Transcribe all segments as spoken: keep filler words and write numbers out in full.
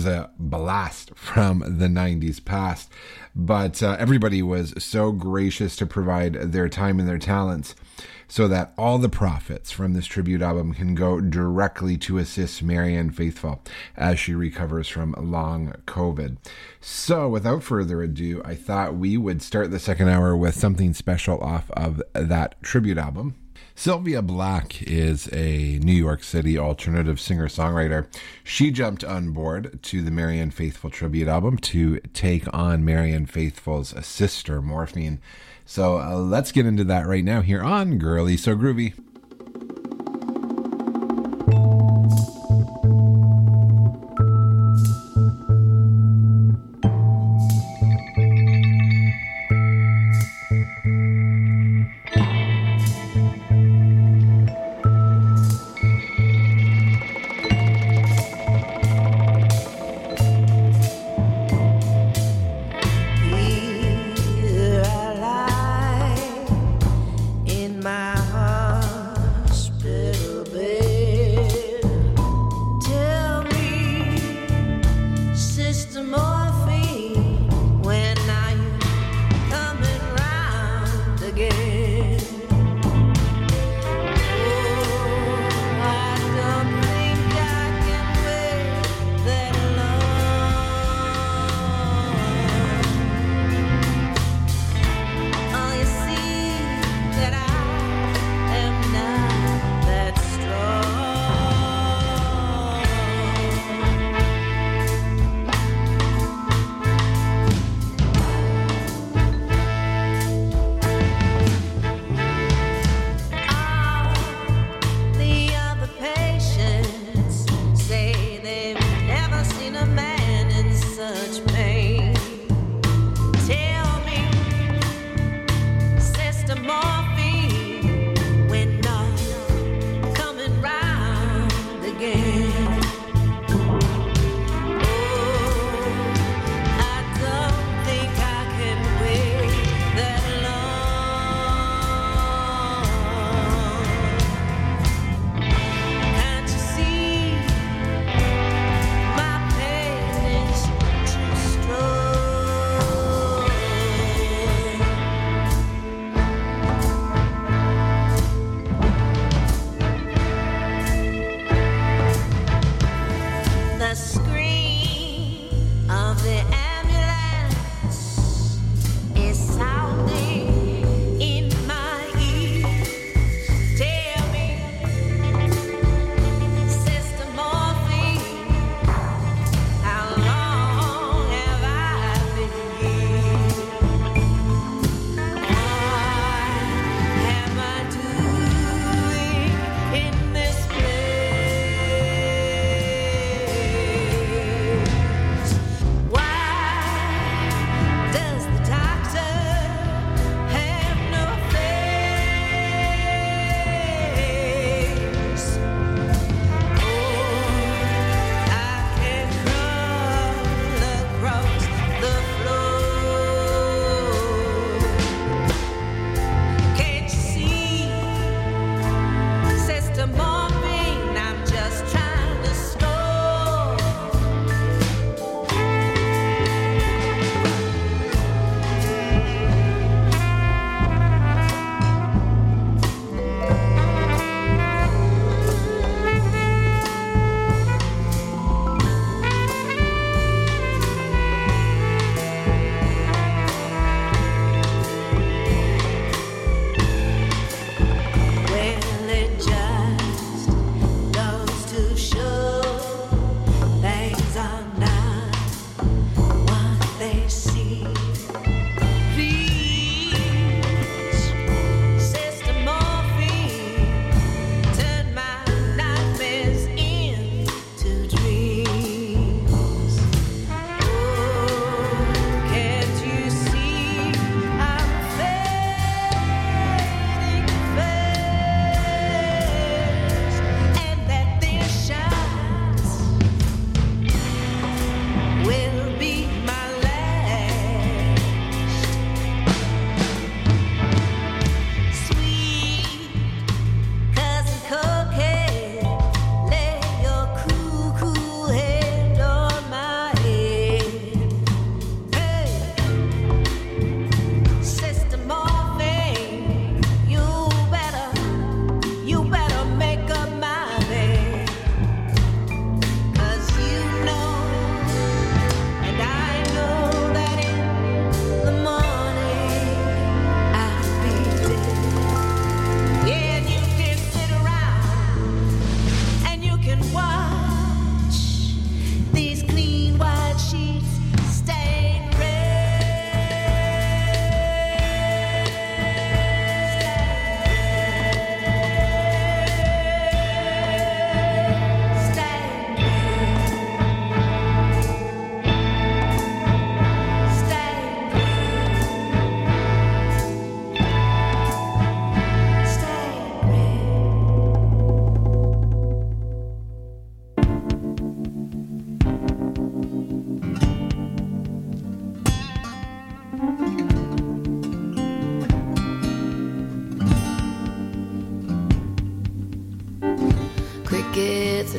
A blast from the nineties past, but uh, everybody was so gracious to provide their time and their talents so that all the profits from this tribute album can go directly to assist Marianne Faithfull as she recovers from long COVID. So without further ado, I thought we would start the second hour with something special off of that tribute album. Sylvia Black is a New York City alternative singer-songwriter. She jumped on board to the Marianne Faithfull tribute album to take on Marianne Faithfull's sister, Morphine. So uh, let's get into that right now here on Girly So Groovy. Here I lie in my heart.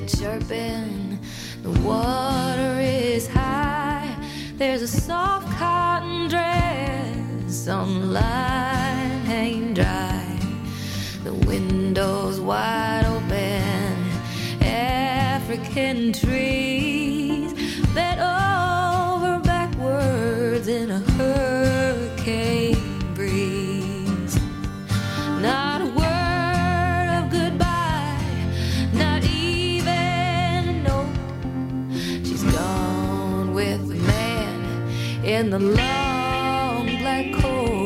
the chirping, the water is high. There's a soft cotton dress on the line hanging dry. The window's wide open, African trees bent over backwards in a hurricane breeze. Not a word of goodbye, not even a note. She's gone with the man in the long black coat.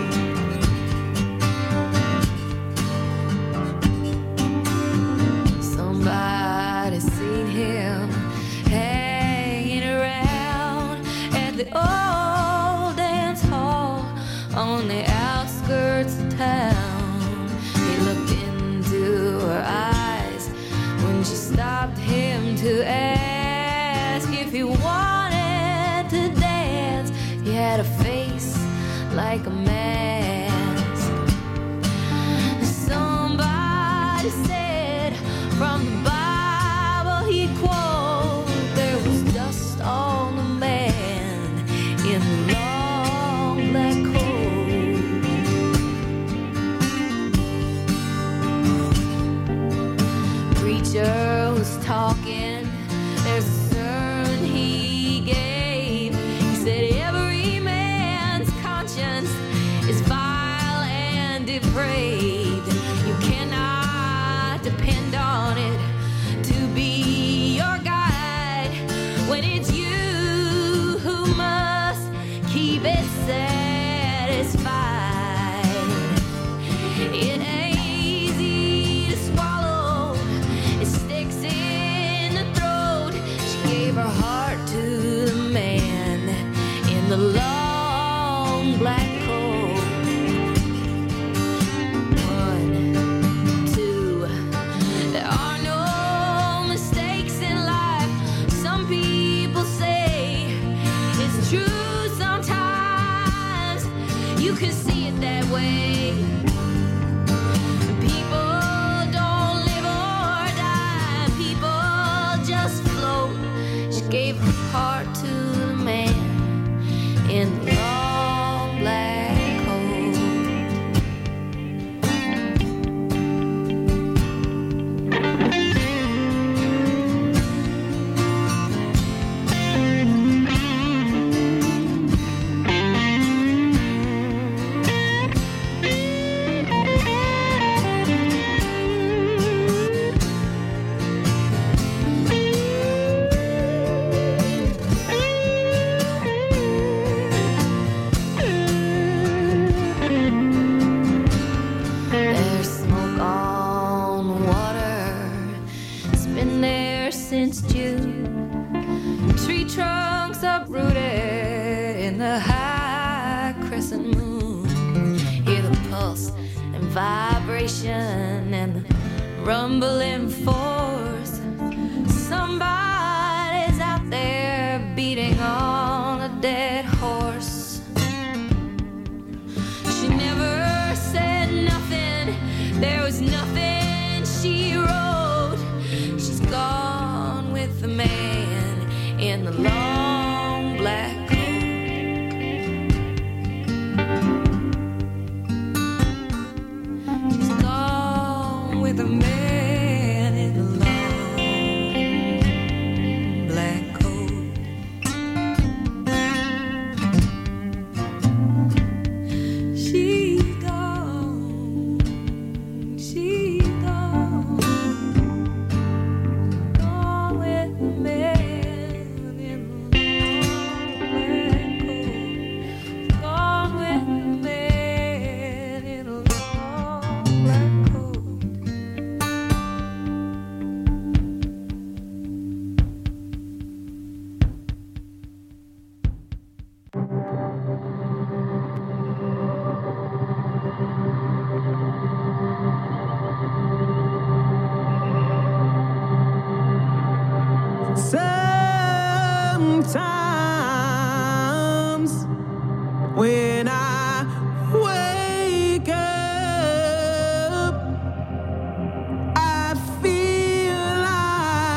Somebody's seen him hanging around at the old dance hall on the outskirts of town. He looked into her eyes when she stopped him to ask if he wanted to dance. He had a face like a mask. Somebody said from the Bible he'd quote, there was dust on the man in the long black coat. Preacher was talking, there's a sermon he gave. He said every man's conscience is vile and depraved. You cannot depend on it to be your guide when it's you who must keep it satisfied. It ain't easy to swallow, it sticks in the throat. She gave her heart to the man in the long black coat. One, two, there are no mistakes in life. Some people say it's true sometimes. You can see it that way. People don't live or die. People just float. She gave her heart to the man in the long black coat. There's smoke on the water. It's been there since June. Tree trunks uprooted in the high crescent moon. Hear the pulse and vibration and the rumbling force. Somebody's out there beating on a dead horse. She never said nothing, there was nothing she wrote. She's gone with the man in the long black coat. She's gone with the man in the long black coat. She's gone, she's gone, gone with the man in the long black coat. Gone with the man in the long black coat. Sometimes when I wake up, I feel like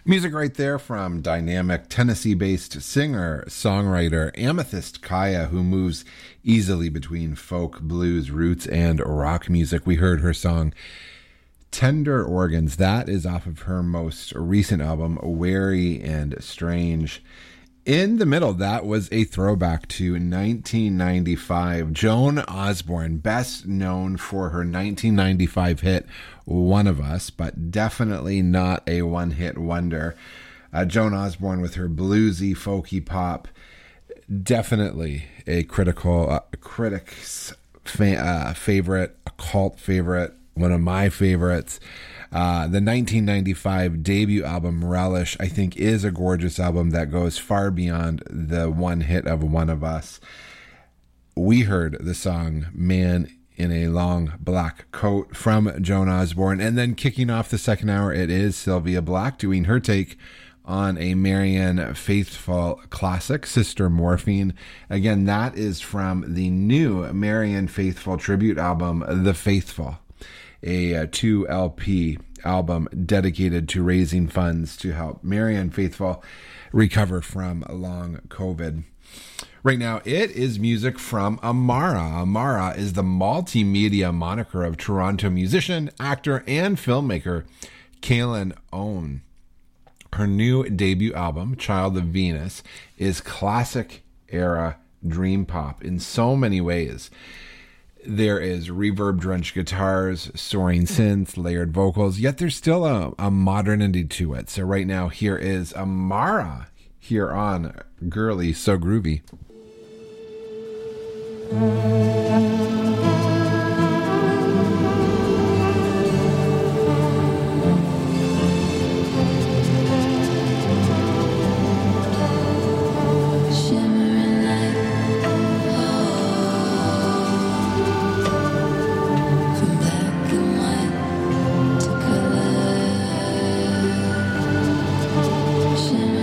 Music right there from dynamic Tennessee-based singer, songwriter Amethyst Kaya, who moves easily between folk, blues, roots, and rock music. We heard her song Tender Organs. That is off of her most recent album, Wary and Strange. In the middle, that was a throwback to nineteen ninety-five. Joan Osborne, best known for her nineteen ninety-five hit, One of Us, but definitely not a one-hit wonder. Uh, Joan Osborne with her bluesy, folky pop, definitely a critical, uh, critic's fa- uh, favorite, a cult favorite, one of my favorites. Uh, the nineteen ninety-five debut album, Relish, I think is a gorgeous album that goes far beyond the one hit of One of Us. We heard the song Man in a Long Black Coat from Joan Osborne. And then kicking off the second hour, it is Sylvia Black doing her take on a Marianne Faithfull classic, Sister Morphine. Again, that is from the new Marianne Faithfull tribute album, The Faithful, a, a two L P album dedicated to raising funds to help Marianne Faithfull recover from long COVID. Right now, it is music from Amara. Amara is the multimedia moniker of Toronto musician, actor, and filmmaker Kaylin Own. Her new debut album, Child of Venus, is classic era dream pop in so many ways. There is reverb-drenched guitars, soaring synths, layered vocals, yet there's still a, a modernity to it. So right now, here is Amara here on Girly So Groovy.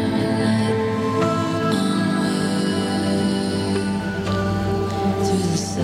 Through the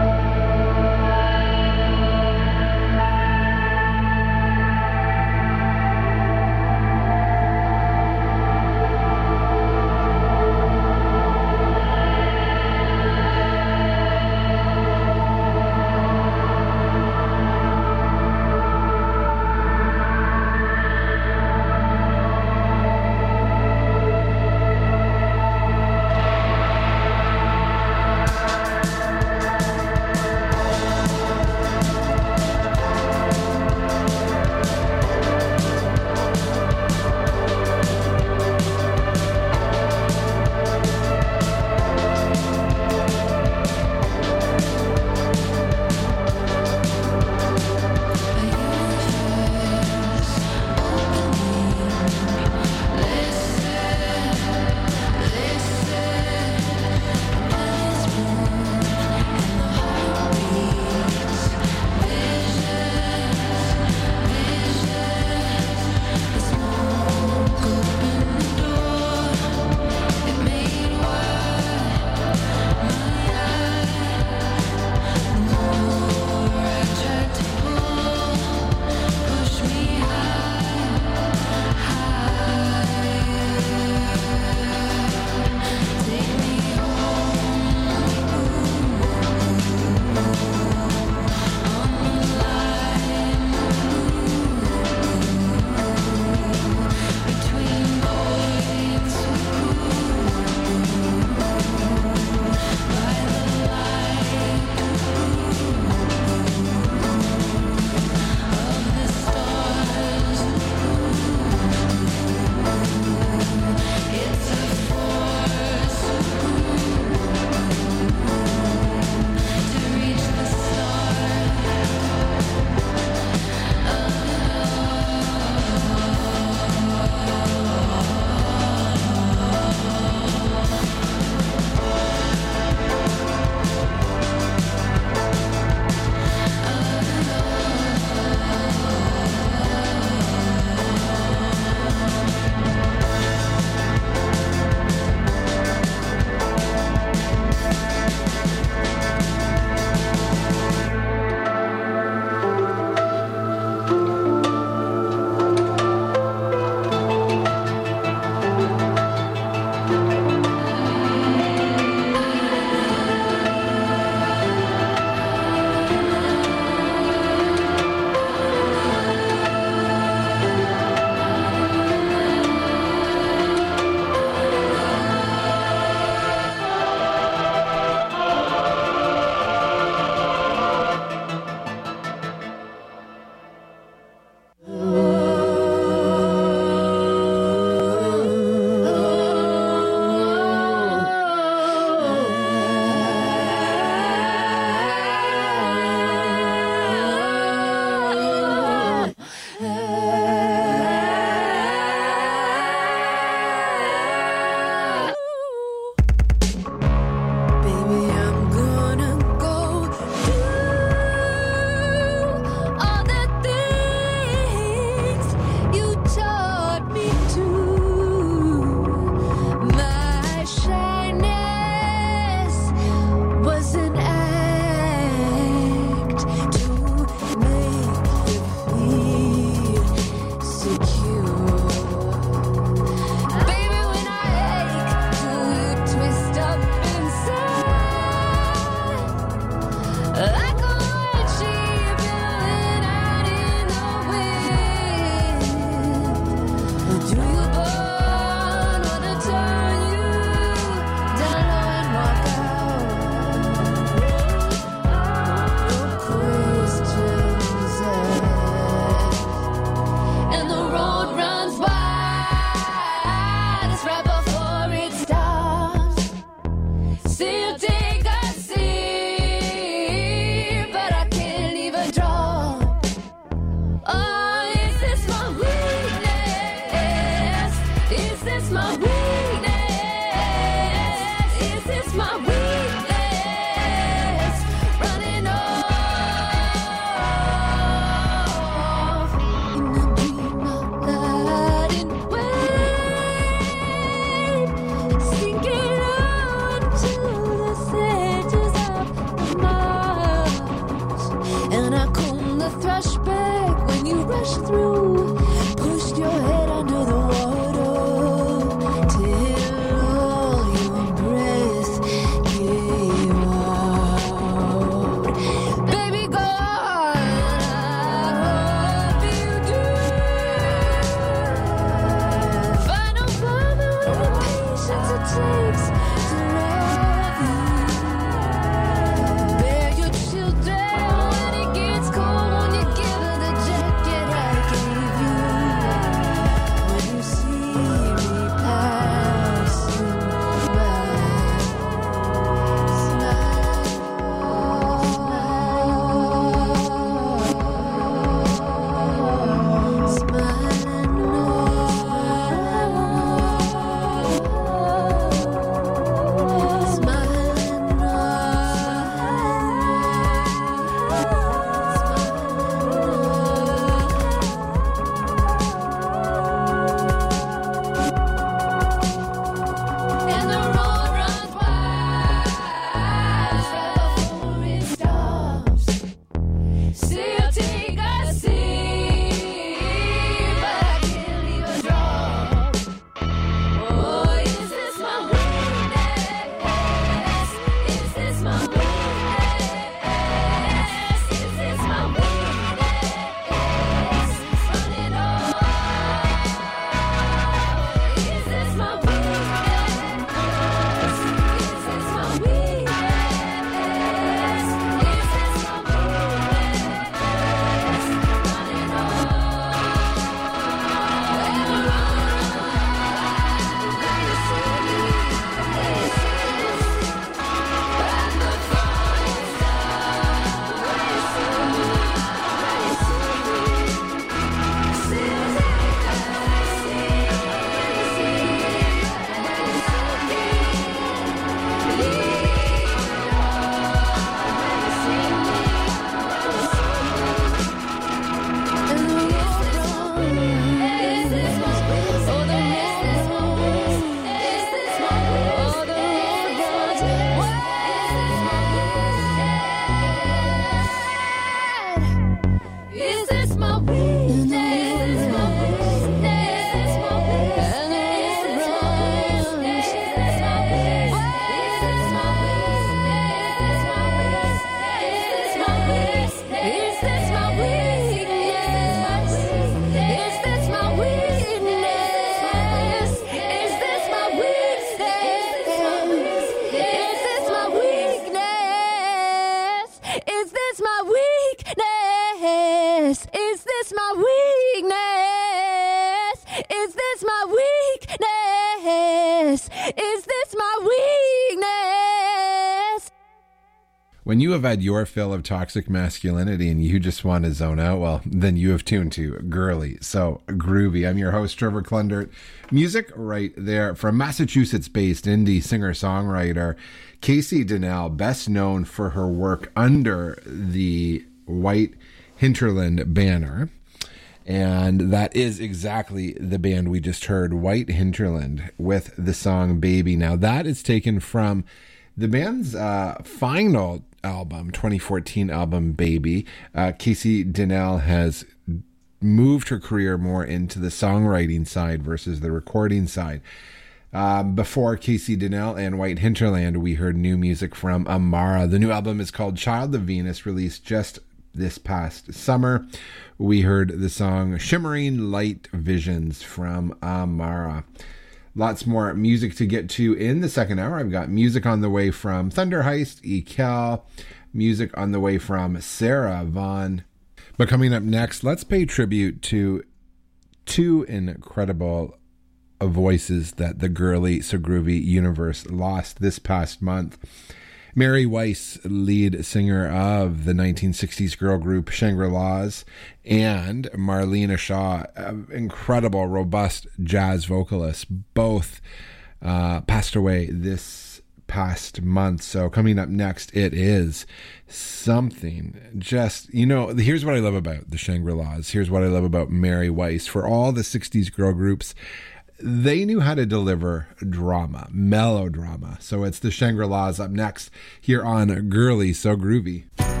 Is this my weakness? When you have had your fill of toxic masculinity and you just want to zone out, well, then you have tuned to Girly, So Groovy. I'm your host, Trevor Klundert. Music right there from Massachusetts-based indie singer-songwriter Casey Donnell, best known for her work under the White Hinterland banner. And that is exactly the band we just heard, White Hinterland, with the song Baby. Now, that is taken from the band's uh, final album, twenty fourteen album, Baby. Uh, Casey Donnell has moved her career more into the songwriting side versus the recording side. Um, before Casey Donnell and White Hinterland, we heard new music from Amara. The new album is called Child of Venus, released just this past summer. We heard the song Shimmering Light Visions from Amara. Lots more music to get to in the second hour. I've got music on the way from Thunder Heist, Ekel, music on the way from Sarah Vaughan. But coming up next, let's pay tribute to two incredible voices that the Girly So Groovy universe lost this past month. Mary Weiss, lead singer of the nineteen sixties girl group Shangri-Las, and Marlena Shaw, incredible, robust jazz vocalist, both uh, passed away this past month. So coming up next, it is something just, you know, here's what I love about the Shangri-Las. Here's what I love about Mary Weiss. For all the sixties girl groups, they knew how to deliver drama, melodrama. So it's the Shangri-Las up next here on Girly So Groovy.